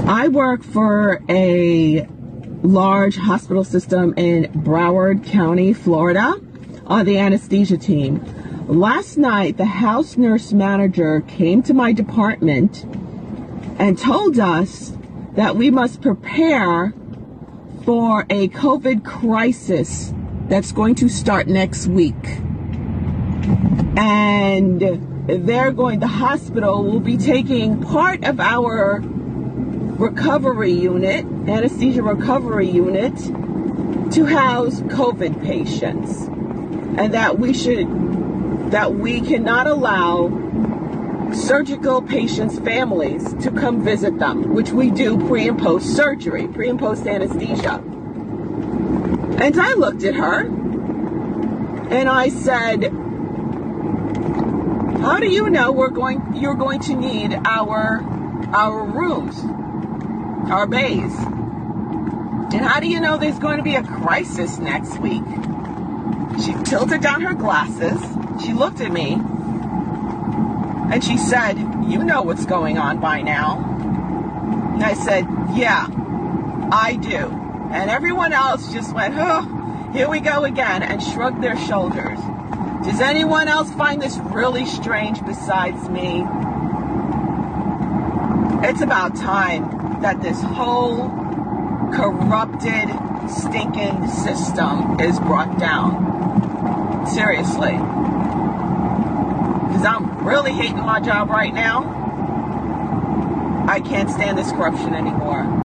I work for a large hospital system in Broward County, Florida, on the anesthesia team. Last night, the house nurse manager came to my department and told us that we must prepare for a COVID crisis that's going to start next week. And the hospital will be taking part of our recovery unit, anesthesia recovery unit, to house COVID patients. And that we cannot allow surgical patients' families to come visit them, which we do pre and post surgery, pre and post anesthesia. And I looked at her and I said, how do you know you're going to need our rooms, our bays? And how do you know there's going to be a crisis next week? She tilted down her glasses. She looked at me and she said, you know what's going on by now. And I said, yeah, I do. And everyone else just went, oh, here we go again, and shrugged their shoulders. Does anyone else find this really strange besides me? It's about time that this whole corrupted, stinking system is brought down. Seriously. Because I'm really hating my job right now. I can't stand this corruption anymore.